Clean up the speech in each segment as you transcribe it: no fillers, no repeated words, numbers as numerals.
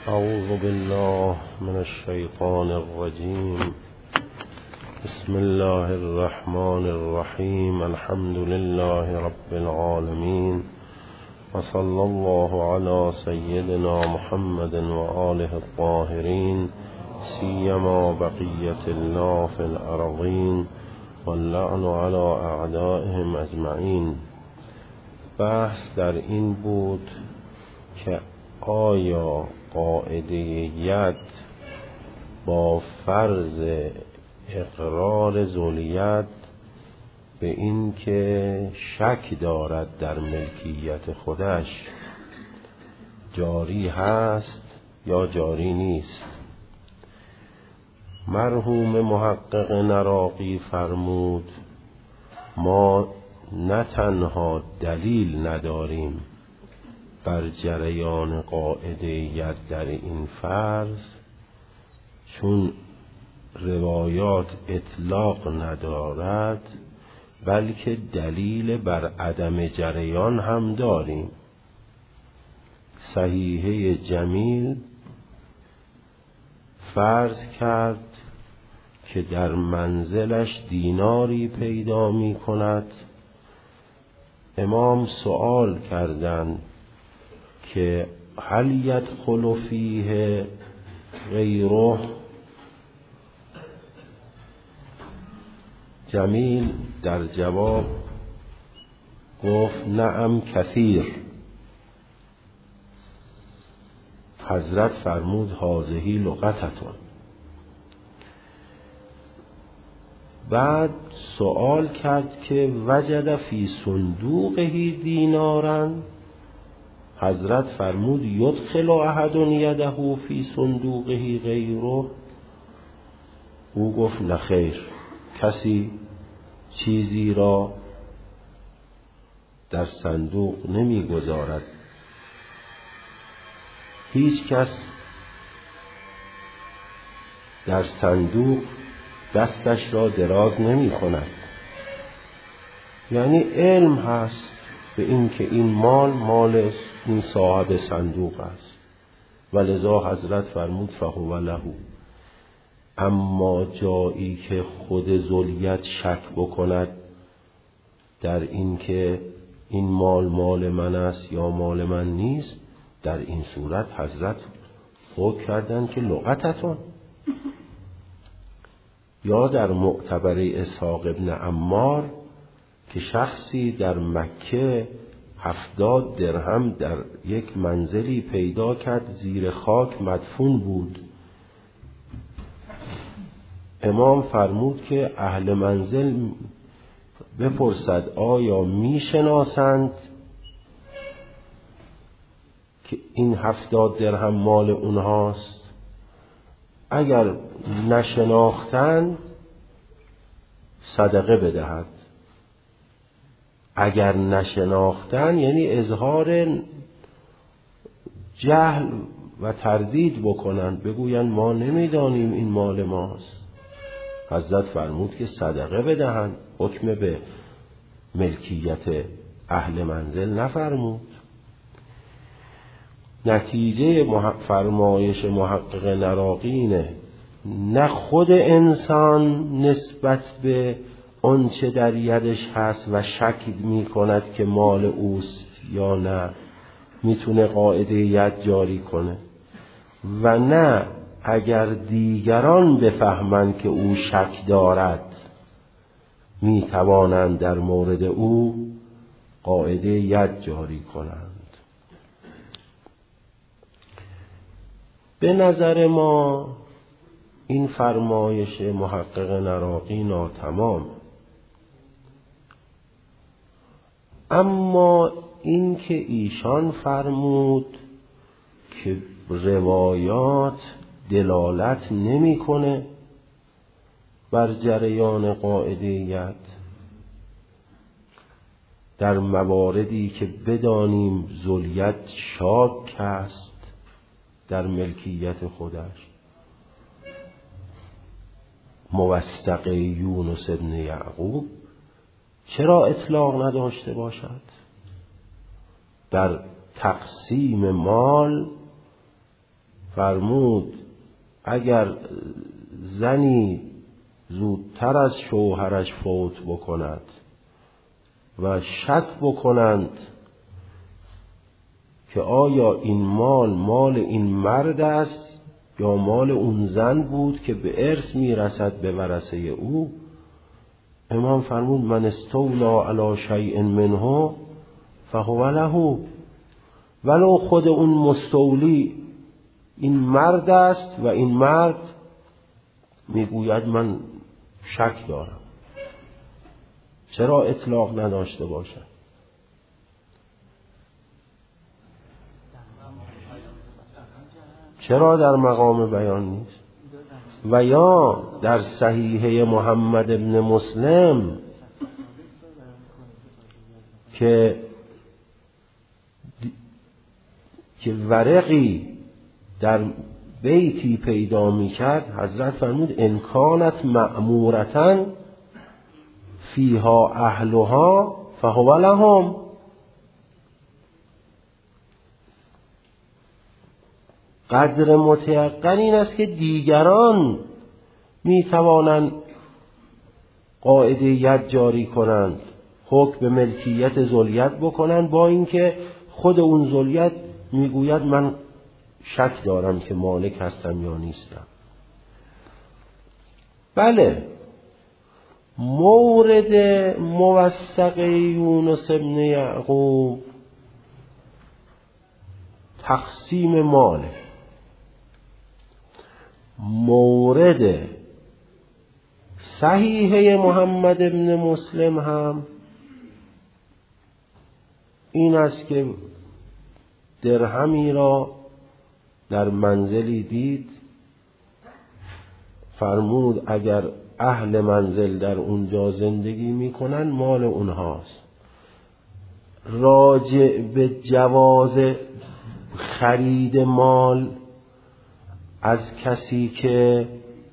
أعوذ بالله من الشيطان الرجيم. بسم الله الرحمن الرحيم. الحمد لله رب العالمين، وصلى الله على سيدنا محمد وآله الطاهرين، سيما بقية الله في الأرضين، واللعن على أعدائهم أجمعين. بحث در این بود که آیا قاعده ید با فرض اقرار ذولیت به این که شک دارد در ملکیت خودش جاری هست یا جاری نیست. مرحوم محقق نراقی فرمود ما نه تنها دلیل نداریم بر جریان قاعده ید در این فرض، چون روایات اطلاق ندارد، بلکه دلیل بر عدم جریان هم داریم. صحیحه جمیل فرض کرد که در منزلش دیناری پیدا می کند. امام سوال کردند که هل یدخل فیه غیره؟ جمیل در جواب گفت نعم کثیر. حضرت فرمود هذه لغتتون. بعد سوال کرد که وجد فی صندوقه دینارا. حضرت فرمود یدخل احد یده فی صندوقه غیره؟ او گفت نخیر، کسی چیزی را در صندوق نمی گذارد. هیچ کس در صندوق دستش را دراز نمی کند. یعنی علم هست به این که این مال این صاحب صندوق است، ولذا حضرت فرمود فهو له. اما جایی که خود ذولیت شک بکند در این که این مال من است یا مال من نیست، در این صورت حضرت حکم کردند که لغتتون. یا در معتبر اسحاق ابن عمار که شخصی در مکه 70 درهم در یک منزلی پیدا کرد، زیر خاک مدفون بود. امام فرمود که اهل منزل بپرسد آیا میشناسند که این 70 درهم مال اونهاست؟ اگر نشناختند صدقه بدهد. اگر نشناختن یعنی اظهار جهل و تردید بکنن، بگوین ما نمیدانیم این مال ماست. حضرت فرمود که صدقه بدهند، حکم به ملکیت اهل منزل نفرمود. نتیجه فرمایش محقق نراقینه، نه خود انسان نسبت به اون چه در یدش هست و شک می کند که مال اوست یا نه میتونه قاعده ید جاری کنه، و نه اگر دیگران بفهمند که او شک دارد می توانند در مورد او قاعده ید جاری کنند. به نظر ما این فرمایش محقق نراقی ناتمام. اما این که ایشان فرمود که روایات دلالت نمی‌کنه بر جریان قاعده ید در مواردی که بدانیم ذولیت شاک است در ملکیت خودش، موثق یونس ابن یعقوب چرا اطلاق نداشته باشد؟ در تقسیم مال فرمود اگر زنی زودتر از شوهرش فوت بکند و شک بکنند که آیا این مال این مرد است یا مال اون زن بود که به ارث میرسد به ورثه او، امام فرمود من استولا علی شیء منه فهو له، ولو خود اون مستولی این مرد است و این مرد میگوید من شک دارم، چرا اطلاق نداشته باشد؟ چرا در مقام بیان نیست؟ و یا در صحیحه محمد ابن مسلم که ورقی در بیتی پیدا میکرد، حضرت فرمود ان کانت مأمورتن فیها اهلها فهو لهم. قدر متیقن این است که دیگران میتوانند قاعده ید جاری کنند، حکم به ملکیت ذوالید بکنند، با اینکه خود اون ذوالید میگوید من شک دارم که مالک هستم یا نیستم. بله، مورد موثق یونس ابن یعقوب تقسیم ماله، مورد صحیحه محمد ابن مسلم هم این است که درهمی را در منزلی دید، فرمود اگر اهل منزل در اونجا زندگی میکنن مال اونهاست. راجع به جواز خرید مال از کسی که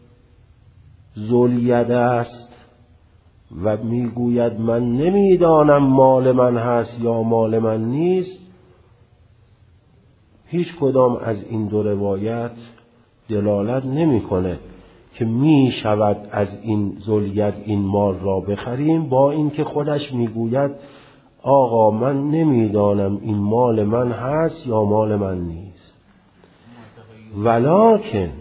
ذوالید است و میگوید من نمیدانم مال من هست یا مال من نیست، هیچ کدام از این دو روایت دلالت نمیکنه که می شود از این ذوالید این مال را بخریم، با اینکه خودش میگوید آقا من نمیدانم این مال من هست یا مال من نیست. ولکن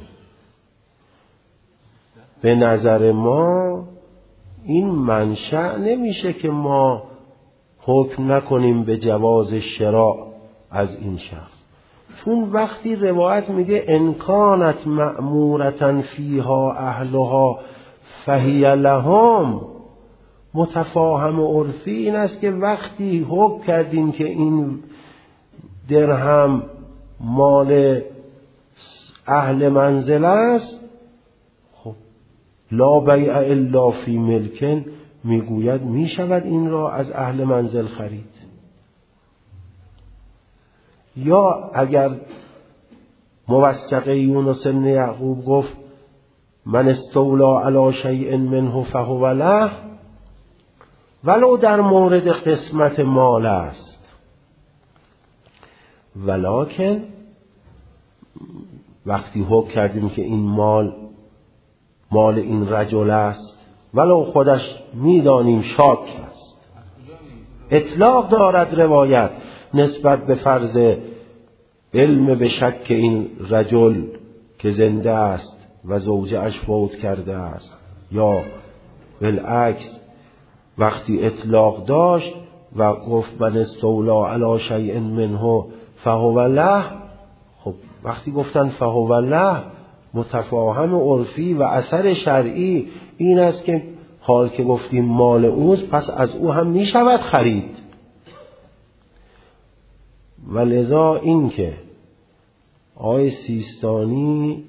به نظر ما این منشأ نمیشه که ما حکم نکنیم به جواز شراء از این شخص، چون وقتی روایت میگه ان کانت مأمورتن فیها اهلها فهی لهم، متفاهم عرفی این است که وقتی حکم کردیم که این درهم مال اهل منزل است، خب لا بیع الا فی ملکن، میگوید میشود این را از اهل منزل خرید. یا اگر موثق یونس بن یعقوب گفت من استولا علی شیء منه فهو له، ولو در مورد قسمت مال است، ولکن وقتی حکم کردیم که این مال این رجل است، ولو خودش میدانیم شاک است، اطلاق دارد روایت نسبت به فرض علم به شک این رجل که زنده است و زوجه اش فوت کرده است، یا بالعکس وقتی اطلاق داشت و گفت من استولا علی شیء منه فهو له، خب وقتی گفتن فهو له متفاهم عرفی و اثر شرعی این است که حال که گفتیم مال اوست پس از او هم می شود خرید. و لذا این که آقای سیستانی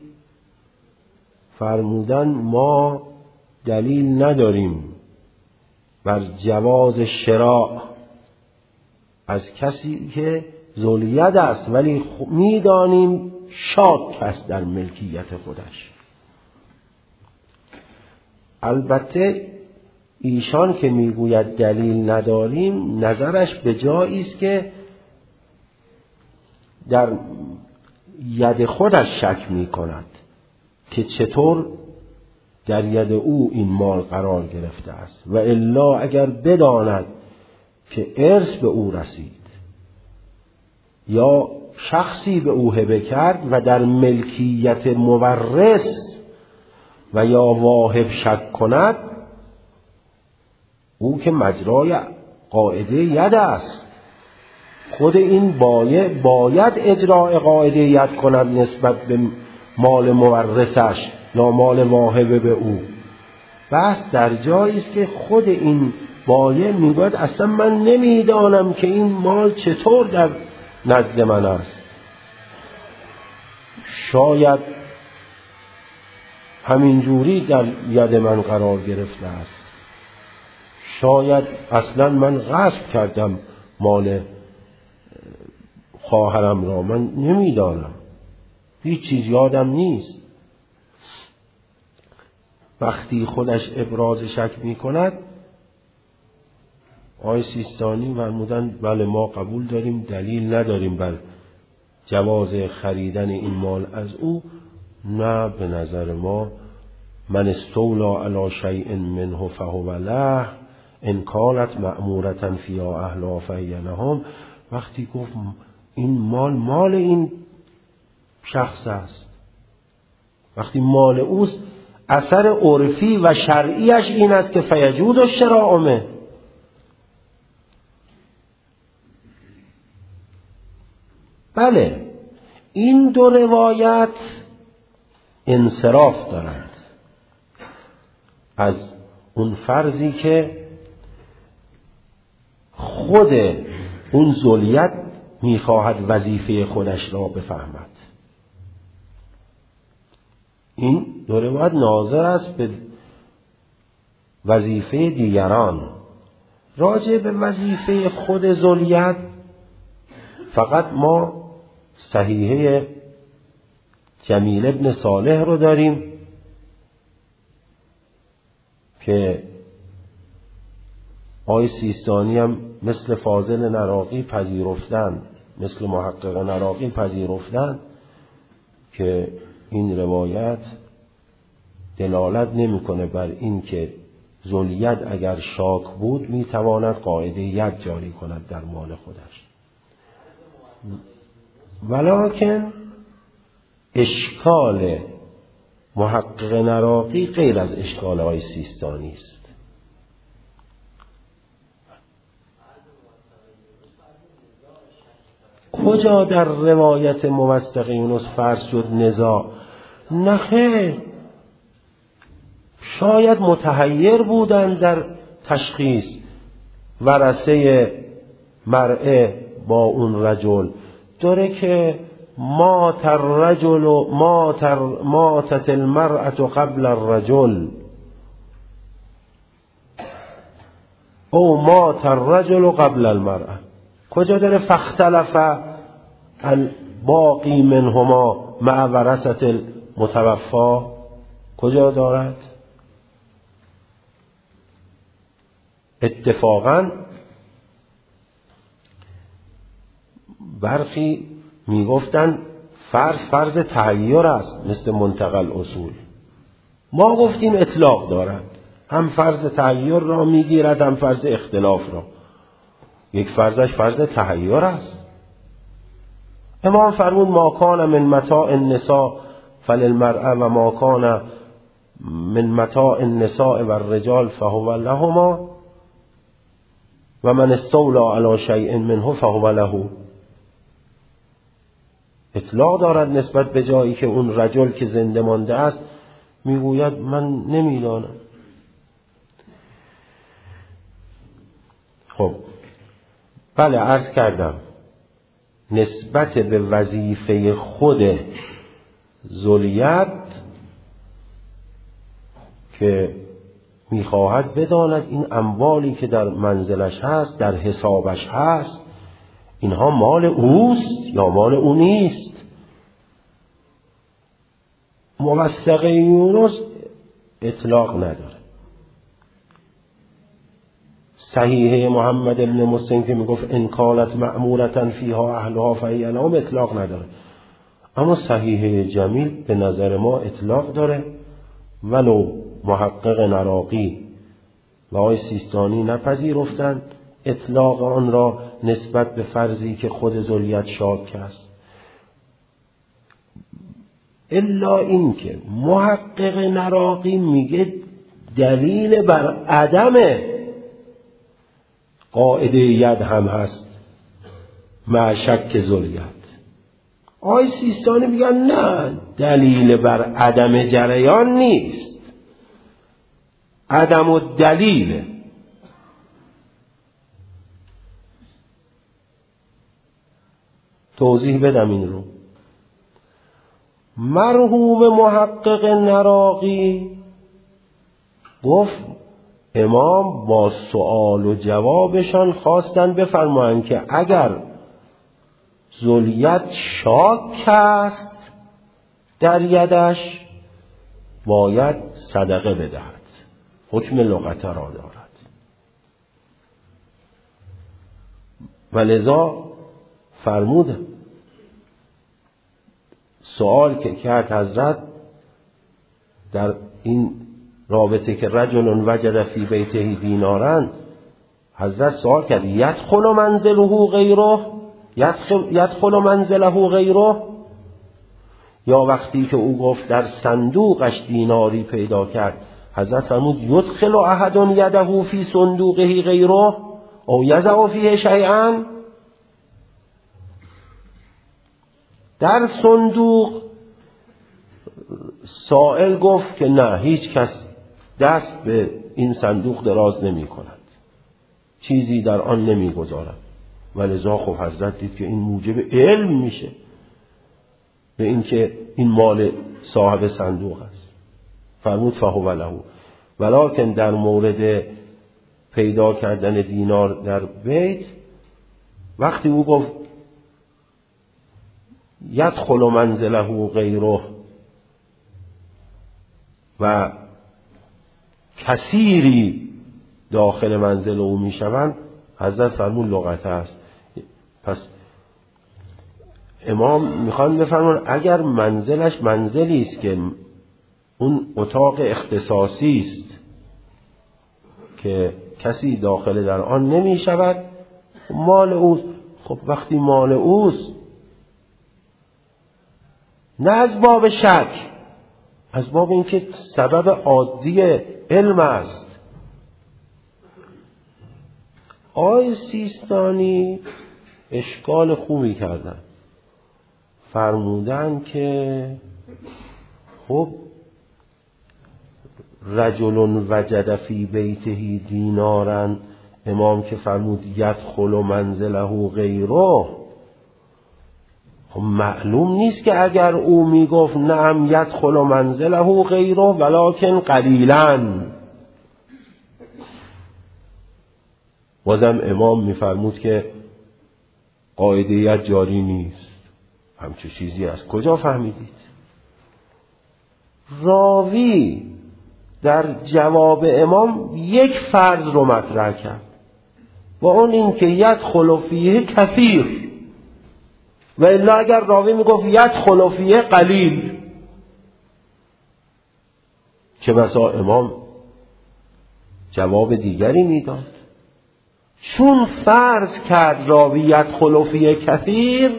فرمودن ما دلیل نداریم بر جواز شراء از کسی که ذوالید است ولی میدانیم شاک است در ملکیت خودش. البته ایشان که میگوید دلیل نداریم نظرش به جایی است که در ید خودش شک می کند که چطور در ید او این مال قرار گرفته است، و الا اگر بداند که ارث به او رسید یا شخصی به او هبه کرد و در ملکیت مورث و یا واهب شک کند، او که مجرای قاعده ید است، خود این باید اجرای قاعده ید کند نسبت به مال مورثش یا مال واهب به او. بس در جایی است که خود این بایع میگوید اصلا من نمیدانم که این مال چطور در نزد من است، شاید همینجوری در ید من قرار گرفته است، شاید اصلا من غصب کردم مال خواهرم را، من نمیدانم، هیچ چیز یادم نیست. وقتی خودش ابراز شک می کند، آقای سیستانی فرمودند بله ما قبول داریم، دلیل نداریم بر جواز خریدن این مال از او. نه، به نظر ما من استولا علی شیء منه فهو له ان کانت مأمورة فیها اهلها فهی لهم. وقتی گفت این مال این شخص است، وقتی مال اوست، اثر عرفی و شرعیش این است که فیجود و شراعمه. بله، این دو روایت انصراف دارند از اون فرضی که خود اون ذولیت میخواهد وظیفه خودش را بفهمد. این دو روایت ناظر است به وظیفه دیگران. راجع به وظیفه خود ذولیت فقط ما صحیحه جمیل ابن صالح رو داریم که آقای سیستانی هم مثل فاضل نراقی پذیرفتن، مثل محقق نراقی پذیرفتن که این روایت دلالت نمیکنه بر این که ذوالید اگر شاک بود میتواند قاعده ید جاری کند در مال خودش. ولکن اشکال محقق نراقی غیر از اشکال های سیستانی است. کجا در روایت موثق یونس فرض شد نزاع؟ نخیر، شاید متحیر بودند در تشخیص ورثه مرعه با اون رجل. داره که ماتت المرأة قبل الرجل او مات الرجل قبل المرأة. کجا داره فاختلف الباقی منهما مع ورثة المتوفى؟ کجا دارد؟ اتفاقا برخی میگفتن فرض تحیر است مثل منتقل اصول. ما گفتیم اطلاق دارد، هم فرض تحیر را میگیرد هم فرض اختلاف را. یک فرضش فرض تحیر است. امام فرمود ما کان من متاع النساء فللمرأة و ما کان من متاع النساء و الرجال فهو لهما و من استولا علی شیء منه فهو له. اطلاق دارد نسبت به جایی که اون رجل که زنده مانده است میگوید من نمیدانم. خب بله، عرض کردم نسبت به وظیفه خود ذولیت که میخواهد بداند این اموالی که در منزلش هست، در حسابش هست، اینها مال اوست یا مال او نیست. موثق یونس اطلاق نداره. صحیحه محمد بن مسلم که میگفت ان کانت مأمورة فیها اهلها فهی لهم اطلاق نداره. اما صحیحه جمیل به نظر ما اطلاق داره، ولو محقق نراقی و آقای سیستانی نپذیرفتند اطلاق آن را نسبت به فرضی که خود ذریت شاک است، الا این که محقق نراقی میگه دلیل بر عدم قاعده ید هم هست مع شک ذریت. آقای سیستانی میگن نه، دلیل بر عدم جریان نیست، عدم الدلیل. توضیح بدم این رو. مرحوم محقق نراقی گفت امام با سؤال و جوابشان خواستن بفرمایند که اگر ذریت شاک است در یدش باید صدقه بدهد، حکم لغت را دارد. و لذا فرمودن سؤال که کرد حضرت در این رابطه که رجل وجد فی بیته دینارن، حضرت سؤال کرد یدخل منزله غیره، یدخل منزله غیره، یا وقتی که او گفت در صندوقش دیناری پیدا کرد، حضرت فرمود یدخل احد یده فی صندوقه غیره او یضع فیه شیئا. در صندوق سائل گفت که نه، هیچ کس دست به این صندوق دراز نمی کند، چیزی در آن نمی گذارد. ولذا خب حضرت دید که این موجب علم میشه به این که این مال صاحب صندوق است. فرمود فهو له، ولکن در مورد پیدا کردن دینار در بیت وقتی او گفت یدخل منزله غیره و کثیری داخل منزل او می شوند، حضرت فرمود لغت است. پس امام میخوان بفرمون اگر منزلش منزلی است که اون اتاق اختصاصی است که کسی داخل در آن نمی شود، مال اوست. خب وقتی مال اوست، نه از باب شک، از باب اینکه سبب عادی علم است. آقای سیستانی اشکال خوبی کردن، فرمودن که خب رجل وجد فی بیته دینارا، امام که فرمود یدخل منزله غیره، خب معلوم نیست که اگر او میگفت نعم یدخل منزله غیره ولکن قلیلا، بازم امام میفرمود که قاعده‌یت جاری نیست. همچون چیزی از کجا فهمیدید؟ راوی در جواب امام یک فرض رو مطرح کرد و اون این که یدخل فیه کثیر، و الا اگر راوی میگفت یدخل فیه قلیل، چه بسا امام جواب دیگری میداد. چون فرض کرد راوی یدخل فیه کثیر،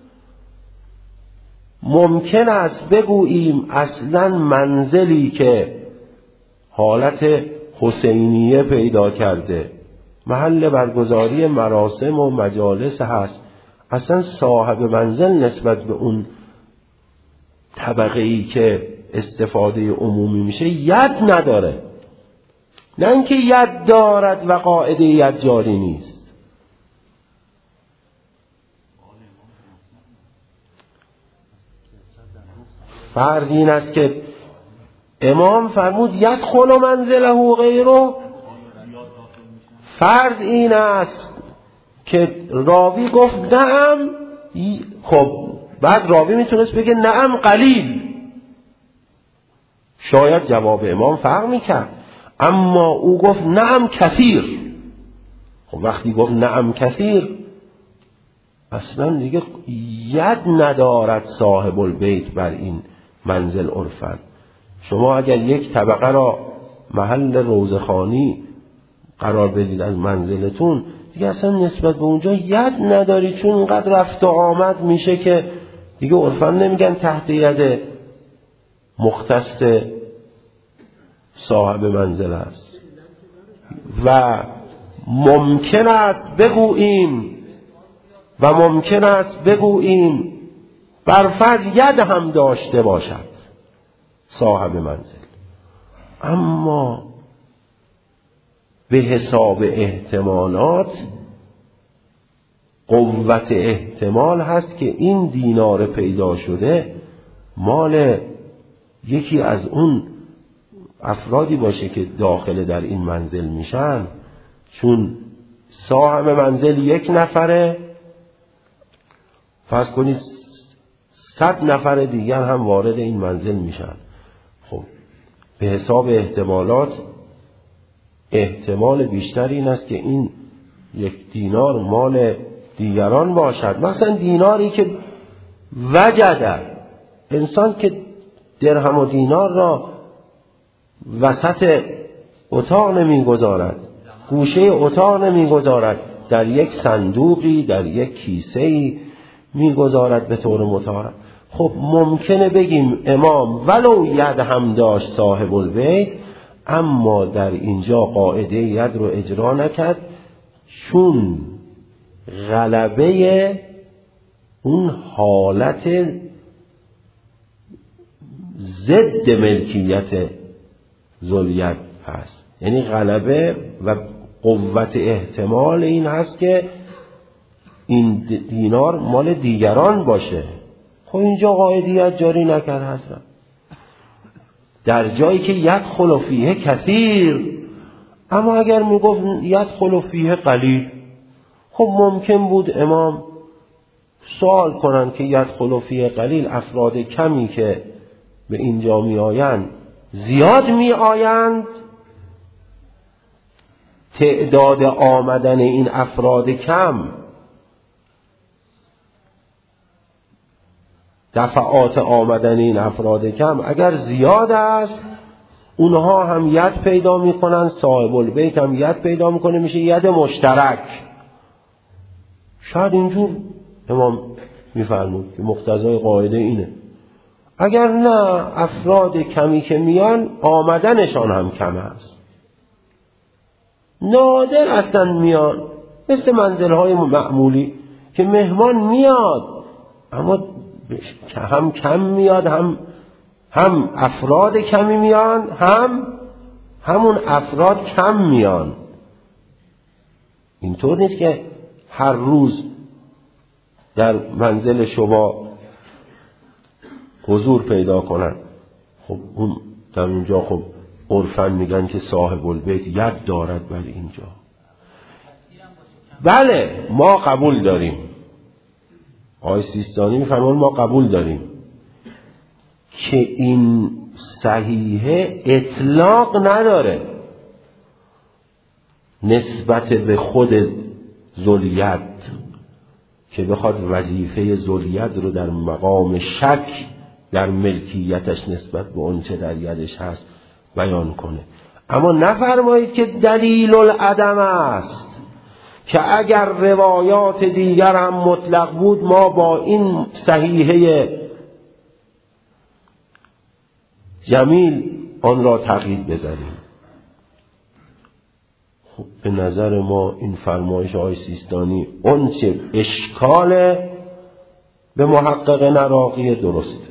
ممکن است بگوییم اصلا منزلی که حالت حسینیه پیدا کرده، محل برگزاری مراسم و مجالس هست، اصلا صاحب منزل نسبت به اون طبقه‌ای که استفاده عمومی میشه ید نداره، نه اینکه ید دارد و قاعده ید جاری نیست. فرض این است که امام فرمود یدخل منزله غیره، فرض این است که راوی گفت نعم، خب بعد راوی میتونست بگه نعم قلیل، شاید جواب امام فرق میکرد، اما او گفت نعم کثیر. خب وقتی گفت نعم کثیر، اصلا دیگه ید ندارد صاحب البیت بر این منزل عرفن. شما اگر یک طبقه را محل روزخوانی قرار بدید از منزلتون، دیگه اصلا نسبت به اونجا ید نداری، چون اینقدر رفت و آمد میشه که دیگه عرفن نمیگن تحت ید مختص صاحب منزل است. و ممکن است بگوییم برفرض ید هم داشته باشد صاحب منزل، اما به حساب احتمالات قوت احتمال هست که این دینار پیدا شده مال یکی از اون افرادی باشه که داخل در این منزل میشن، چون صاحب منزل یک نفره، فرض کنید 100 نفر دیگر هم وارد این منزل میشن. خب به حساب احتمالات احتمال بیشتر این است که این یک دینار مال دیگران باشد. مثلا دیناری که وجده، انسان که درهم و دینار را وسط اتاق نمیگذارد، گوشه اتاق نمیگذارد، در یک صندوقی، در یک کیسه‌ای میگذارد به طور مطارد. خب ممکنه بگیم امام ولو ید هم داشت صاحب البیت، اما در اینجا قاعده ید رو اجرا نکرد، چون غلبه اون حالت ضد ملکیت ذوالید هست. یعنی غلبه و قوت احتمال این هست که این دینار مال دیگران باشه. خب اینجا قاعدیت جاری نکرد هستن. در جایی که یدخل فیه کثیر، اما اگر میگفت یدخل فیه قلیل، خب ممکن بود امام سوال کنن که یدخل فیه قلیل، افراد کمی که به اینجا می آیند زیاد می آیند، تعداد آمدن این افراد کم، دفعات آمدن این افراد کم اگر زیاد است، اونها هم ید پیدا می کنن، صاحب البیت هم ید پیدا می کنه، میشه ید مشترک. شاید اینجور امام می فرمود که مقتضای قاعده اینه. اگر نه، افراد کمی که میان آمدنشان هم کم است، نادر اصلا میان، مثل منزلهای معمولی که مهمان میاد اما هم کم میاد، هم افراد کمی میان، همون افراد کم میان. اینطور نیست که هر روز در منزل شما حضور پیدا کنن. خب اون در اونجا خب عرفاً میگن که صاحب البیت ید دارد بر اینجا. بله ما قبول داریم، آقای سیستانی میفرمان ما قبول داریم که این صحیحه اطلاق نداره نسبت به خود ذوالید که بخواد وظیفه ذوالید رو در مقام شک در ملکیتش نسبت به اون چه در یدش هست بیان کنه. اما نفرمایید که دلیل العدم است که اگر روایات دیگر هم مطلق بود ما با این صحیحه جمیل آن را تقیید بزنیم. خب به نظر ما این فرمایش آقای سیستانی اون چه اشکال به محقق نراقی درسته.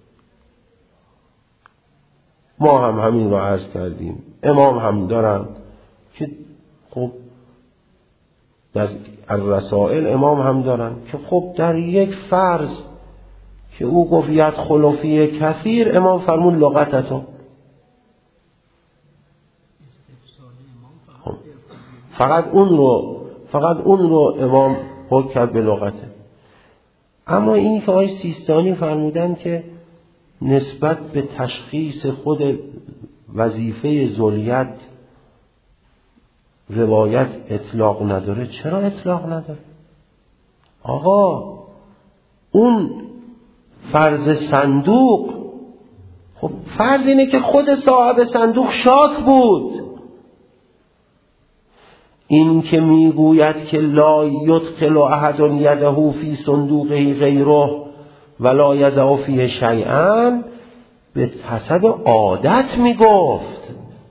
ما هم همین رو عرض کردیم، امام هم دارن که خب در الرسائل امام هم دارن که خب در یک فرض که او گفت یدخل فیه کثیر، امام فرمون لغتتون، خب فقط اون رو امام حکم کرد به لغته. اما این که آقای سیستانی فرمودن که نسبت به تشخیص خود وظیفه ذوالید روایت اطلاق نداره. چرا اطلاق نداره؟ آقا اون فرض صندوق، خب فرض اینه که خود صاحب صندوق شاک بود. این که میگوید که لا یدخل احد یده فی صندوقه غیره ولا یضع فیه شیئا، به حسب عادت میگفت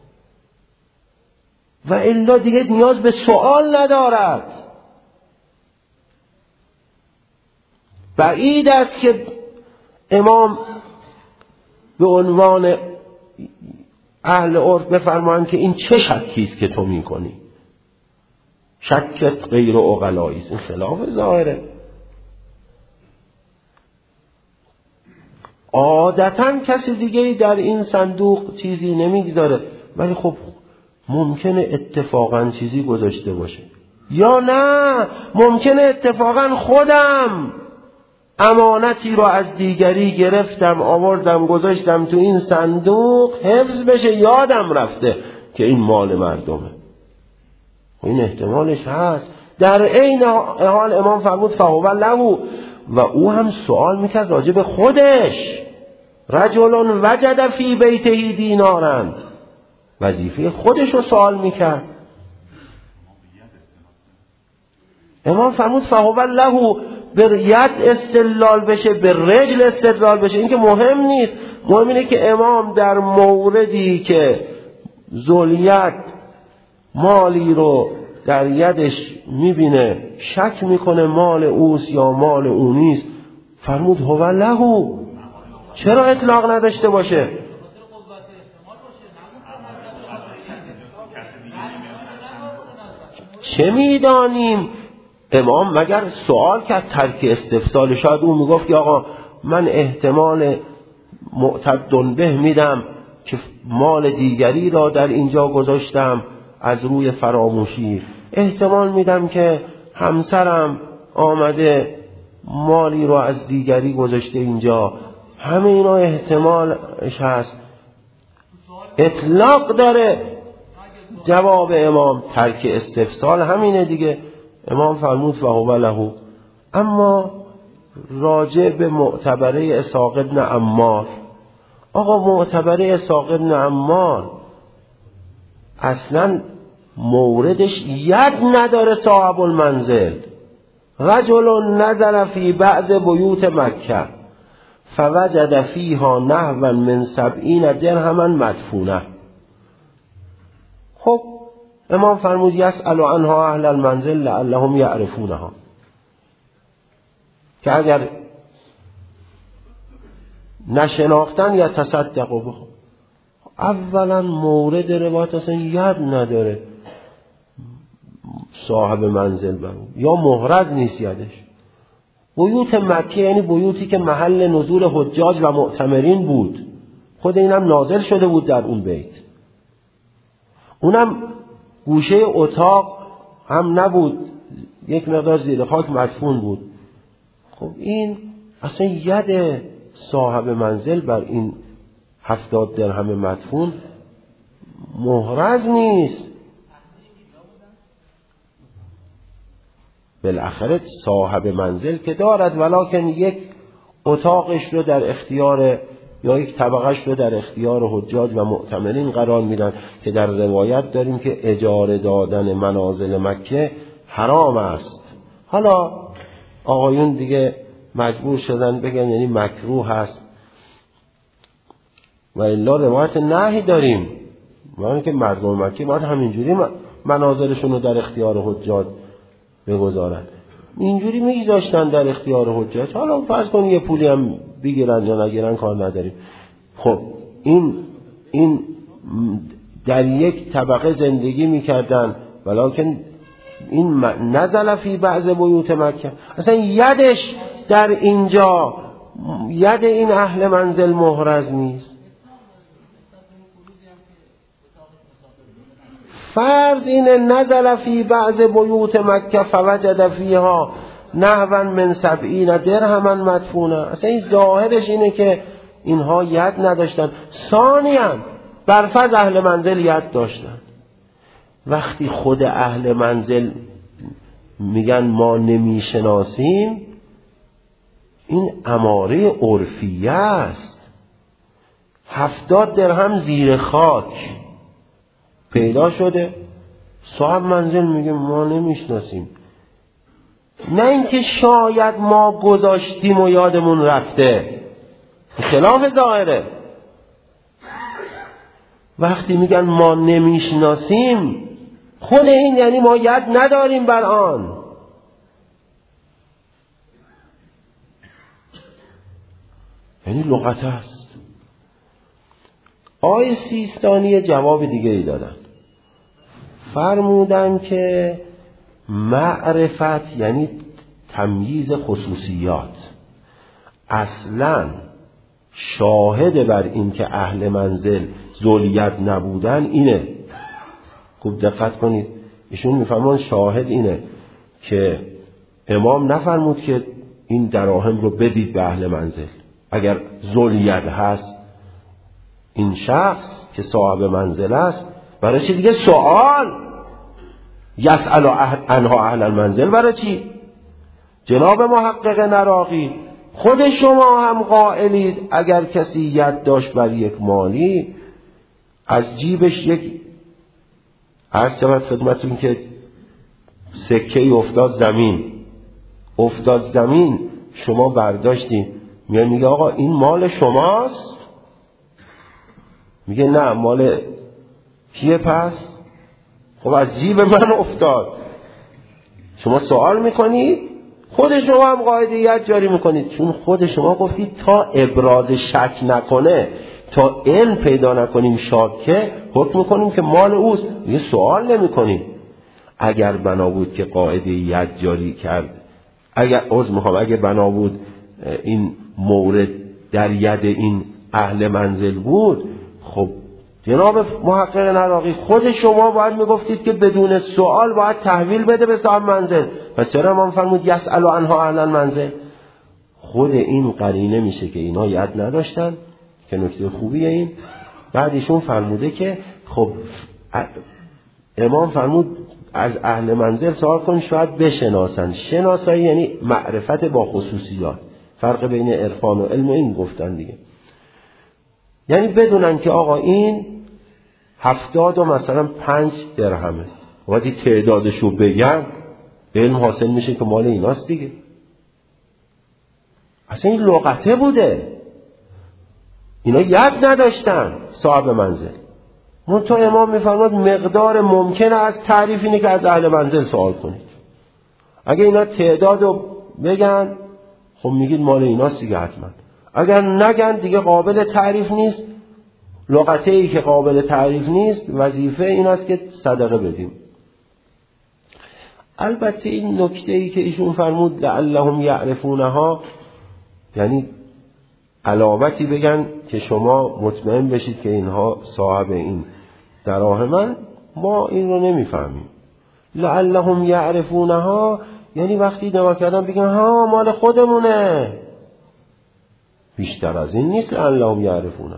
و الا دیگه نیاز به سوال ندارد. بعید است که امام به عنوان اهل عرف بفرمایند که این چه شکیست که تو میکنی، شکت غیر عقلاییست. این خلاف ظاهره. عادتا کسی دیگه در این صندوق چیزی نمیگذاره، ولی خب ممکنه اتفاقا چیزی گذاشته باشه، یا نه ممکنه اتفاقا خودم امانتی رو از دیگری گرفتم آوردم گذاشتم تو این صندوق حفظ بشه، یادم رفته که این مال مردمه. این احتمالش هست. در عین حال امام فرمود فهو له، و او هم سوال میکرد راجع به خودش. رجل وجد فی بیته دینارند، وظیفه خودش رو سوال میکرد. امام فرمود فهو له، به ید استدلال بشه به رجل استدلال بشه این که مهم نیست. مهم اینه که امام در موردی که ذوالید مالی رو در یدش میبینه شک میکنه مال اوست یا مال او نیست، فرمود هو له. چرا اطلاق نداشته باشه؟ چه میدانیم؟ امام مگر سوال کرد ترک استفسال؟ شاید اون میگفت که آقا من احتمال معتد به میدم که مال دیگری را در اینجا گذاشتم از روی فراموشی، احتمال میدم که همسرم آمده مالی را از دیگری گذاشته اینجا، همه اینا احتمالش هست. اطلاق داره. جواب امام ترک استفسال همینه دیگه. امام فرمود فهو له. اما راجع به معتبره اسحاق ابن عمار، آقا معتبره اسحاق ابن عمار اصلا موردش ید نداره. صاحب المنزل رجل نزل فی بعض بیوت مکه فوجد فیها نحوا من 70 درهما مدفونه. خب امام فرمود یسأل عنها اهل المنزل لعلهم یعرفونها، که اگر نشناختن یا تصدقوا به. اولا مورد روایت اصلا ید نداره صاحب منزل برو، یا محرز نیست یدش. بیوت مکه یعنی بیوتی که محل نزول حجاج و معتمرین بود، خود اینم نازل شده بود در اون بیت. اونم گوشه اتاق هم نبود، یک مقدار زیر خاک مدفون بود. خب این اصلا ید صاحب منزل بر این 70 درهم مدفون محرز نیست. بالاخره صاحب منزل که دارد، ولکن یک اتاقش رو در اختیار یا یک طبقش رو در اختیار حجاج و معتمرین قرار میدن، که در روایت داریم که اجاره دادن منازل مکه حرام است. حالا آقایون دیگه مجبور شدن بگن یعنی مکروه است، و الا روایت نهی داریم، معنی که مردم مکه باید همینجوری منازلشون رو در اختیار حجاج بگذارن. اینجوری میگذاشتن در اختیار حجاج. حالا فرض کن یه پولی هم بگیرن یا نگیرن کار نداریم. خب این در یک طبقه زندگی میکردن، ولکن این نزل فی بعض بیوت مکه، اصلا یدش در اینجا ید این اهل منزل محرز نیست. فرض اینه نزل فی بعض بیوت مکه فوجد فیها نحوا من 70 درهما مدفونه. اصلا این ظاهرش اینه که اینها ید نداشتن. ثانیاً برفرض اهل منزل ید داشتن. وقتی خود اهل منزل میگن ما نمیشناسیم، این اماره عرفیه است. 70 درهم زیر خاک پیدا شده، صاحب منزل میگه ما نمیشناسیم. نه اینکه شاید ما گذاشتیم و یادمون رفته، خلاف ظاهره. وقتی میگن ما نمیشناسیم، خود این یعنی ما ید نداریم بر آن. یعنی لغت است. آقای سیستانی جواب دیگه ای دادن، فرمودن که معرفت یعنی تمییز خصوصیات. اصلا شاهد بر این که اهل منزل ذوالید نبودن اینه. خوب دقت کنید، ایشون میفرمان شاهد اینه که امام نفرمود که این دراهم رو بدید به اهل منزل. اگر ذوالید هست این شخص که صاحب منزل است، برای چی دیگه سوال یسأل عنها اهل المنزل؟ برای چی؟ جناب محقق نراقی، خود شما هم قائلید اگر کسی ید داشت بر یک مالی، از جیبش یک عرض شود خدمتون که سکه افتاد زمین، شما برداشتین، میگه آقا این مال شماست؟ میگه نه مال کیه پس؟ خب از جیب من افتاد. شما سوال میکنید، خود شما هم قاعدیت جاری میکنید، چون خود شما گفتید تا ابراز شک نکنه، تا علم پیدا نکنیم شاکه، حکم میکنیم که مال اوست. یه سوال نمیکنیم. اگر بنا بود که قاعدیت جاری کرد، اگه بنا بود این مورد در ید این اهل منزل بود، خب جناب محقق نراقی خود شما باید میگفتید که بدون سوال باید تحویل بده به صاحب منزل. پس چرا امام فرمود یسأل عنها اهل المنزل؟ خود این قرینه میشه که اینا ید نداشتن، که نکته خوبیه این. بعد ایشون فرموده که خب امام فرمود از اهل منزل سوال کن شاید بشناسن. شناسایی یعنی معرفت با خصوصیات، فرق بین عرفان و علم این گفتن دیگه. یعنی بدونن که آقا این 70 و مثلا 5 درهمه، وقتی تعدادشو بگن علم حاصل میشه که مال ایناست دیگه. اصلا این لغته بوده، اینا ید نداشتن صاحب منزل. منتها امام میفرماد مقدار ممکنه از تعریف اینه که از اهل منزل سوال کنید. اگه اینا تعدادو بگن خب میگید مال ایناست دیگه حتما. اگر نگن دیگه قابل تعریف نیست. لغته ای که قابل تعریف نیست، وظیفه این است که صدقه بدیم. البته این نکته ای که ایشون فرمود لعلهم یعرفونها، یعنی علامتی بگن که شما مطمئن بشید که اینها صاحب این دراهمن، ما این رو نمیفهمیم. لعلهم یعرفونها یعنی وقتی نگاه کردن بگن ها مال خودمونه، بیشتر از این نیست. لعلهم یعرفونها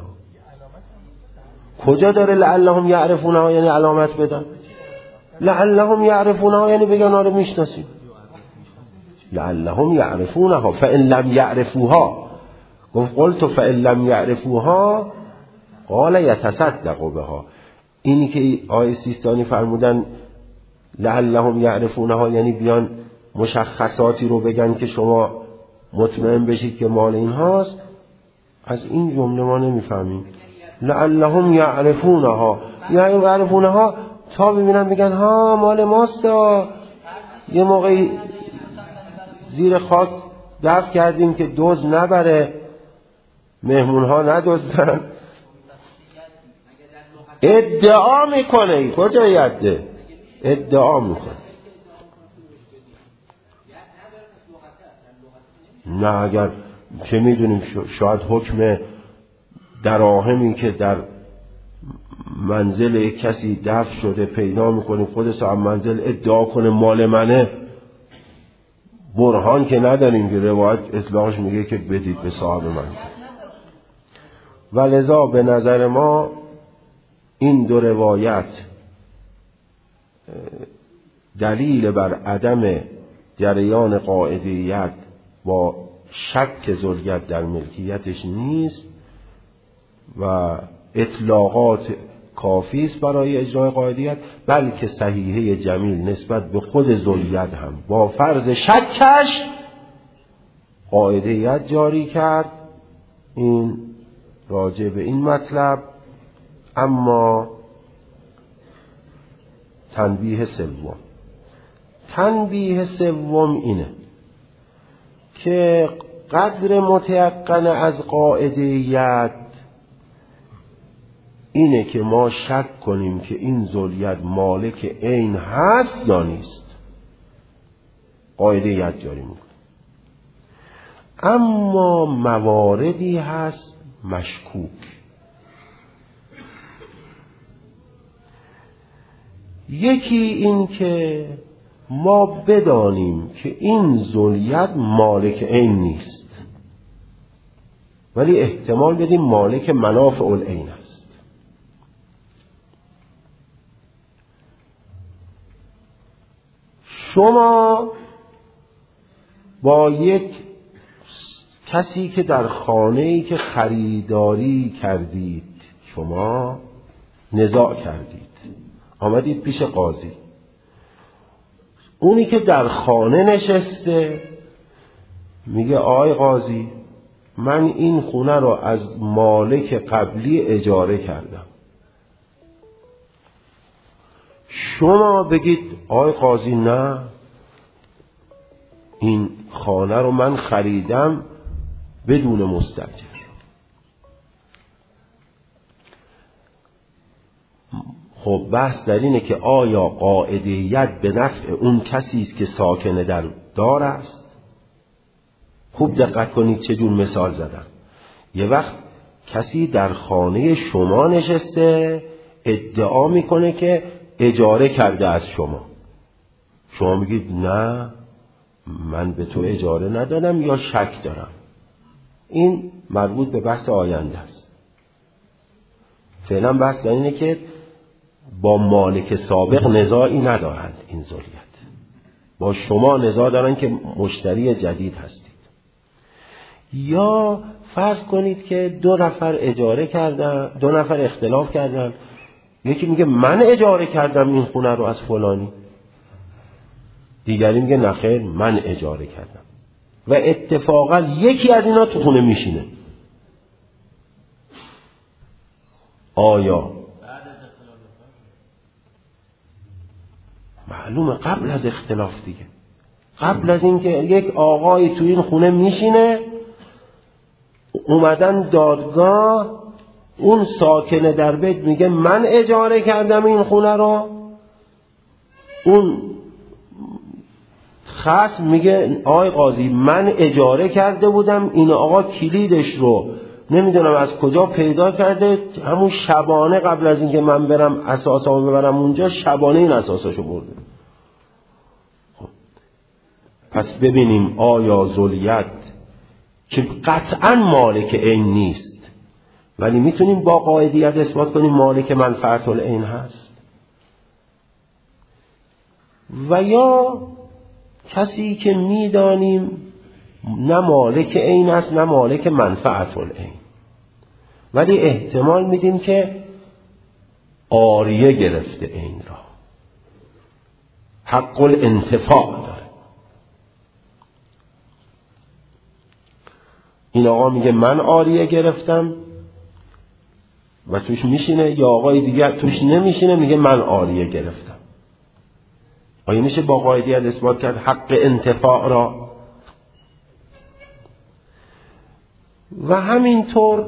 کجا داره؟ لعلهم یعرفونها یعنی علامت بدن. لعلهم یعرفونها یعنی بگن آره میشناسیم. لعلهم یعرفونها فإن لم یعرفوها، قلت فإن لم یعرفوها قال یتصدق بها. اینی که آیه سیستانی فرمودن لعلهم یعرفونها یعنی بیان مشخصاتی رو بگن که شما مطمئن بشید که مال این هاست، از این جمله ما نمیفهمیم. لعلهم یعرفونها یعنی یعرفونها تا ببینن بگن ها مال ماست، یه موقعی زیر خاک دفع کردیم که دوز نبره، مهمون ها ندزدن. ادعا میکنه، کجا یده؟ ادعا میکنه. نه اگر چه میدونیم شاید حکم دراهمی که در منزل کسی دفع شده پیدا میکنیم، خود صاحب منزل ادعا کنه مال منه، برهان که نداریم که روایت اطلاقش میگه که بدید به صاحب منزل. ولذا به نظر ما این دو روایت دلیل بر عدم جریان قاعدیت با شک ذوالید در ملکیتش نیست و اطلاقات کافی است برای اجرای قاعدیت، بلکه صحیحه جمیل نسبت به خود ذوالید هم با فرض شکش قاعدیت جاری کرد. این راجع به این مطلب. اما تنبیه سوم اینه که قدر متیقن از قاعدیت اینه که ما شک کنیم که این ذوالید مالک عین هست یا نیست. قاعدیت جاری میکنه. اما مواردی هست مشکوک. یکی این که ما بدانیم که این ذوالید مالک عین نیست، ولی احتمال بدیم مالک منافع العین است. شما با یک کسی که در خانه‌ای که خریداری کردید شما نزاع کردید، آمدید پیش قاضی. اونی که در خانه نشسته میگه آی قاضی، من این خونه رو از مالک قبلی اجاره کردم. شما بگید آی قاضی نه، این خانه رو من خریدم بدون مستاجر. خب بحث در اینه که آیا قاعدیت به نفع اون کسی است که ساکن در دار است؟ خوب دقت کنید چجور مثال زدم. یه وقت کسی در خانه شما نشسته ادعا میکنه که اجاره کرده از شما. شما میگید نه، من به تو اجاره ندادم یا شک دارم. این مربوط به بحث آینده است. فعلا بحث در اینه که با مالک سابق نزاعی ندارند. این ذوالید با شما نزاع دارن که مشتری جدید هستید. یا فرض کنید که دو نفر اجاره کردن، دو نفر اختلاف کردن. یکی میگه من اجاره کردم این خونه رو از فلانی، دیگری میگه نخیر من اجاره کردم، و اتفاقا یکی از اینا تو خونه میشینه. آیا معلومه قبل از اختلاف دیگه، قبل از اینکه یک آقایی تو این خونه میشینه، اومدن دادگاه، اون ساکن در بیت میگه من اجاره کردم این خونه رو، اون خصم میگه آی قاضی من اجاره کرده بودم، این آقا کلیدش رو نمیدونم از کجا پیدا کرده، همون شبانه قبل از اینکه من برم اساسامو ببرم اونجا، شبانه این اساساشو برده. خب. پس ببینیم آیا ذوالید که قطعا مالک عین نیست ولی میتونیم با قاعدیت اثبات کنیم مالک منفعت العین هست، و یا کسی که میدانیم نه مالک عین است نه مالک منفعت العین، ولی احتمال میدیم که عاریه گرفته عین را، حق الانتفاع داره. این آقا میگه من عاریه گرفتم و توش میشینه، یا آقای دیگر توش نمیشینه میگه من عاریه گرفتم. آیا میشه با قاعدیت اثبات کرد حق انتفاع را؟ و همینطور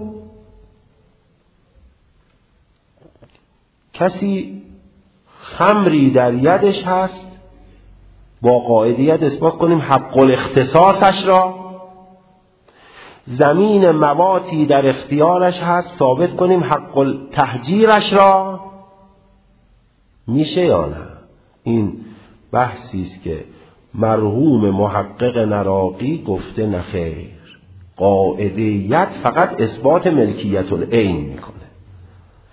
کسی خمری در یدش هست، با قاعدیت اثبات کنیم حق الاختصاصش را. زمین مواتی در اختیارش هست، ثابت کنیم حق التهجیرش را. میشه یا نه؟ این بحثی است که مرحوم محقق نراقی گفته نخیر، قاعدیت فقط اثبات ملکیت العین میکنه.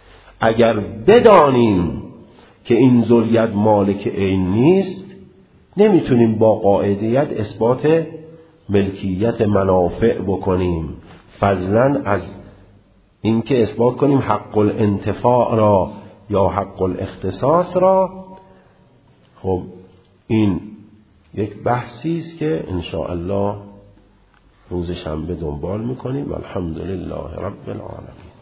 اگر بدانیم که این ذوالید مالک عین نیست، نمیتونیم با قاعدیت اثبات ملکیت منافع بکنیم، فضلاً از اینکه اثبات کنیم حق الانتفاع را یا حق الاختصاص را. خب این یک بحثی است که ان شاء الله روز شنبه دنبال میکنیم. الحمدلله رب العالمین.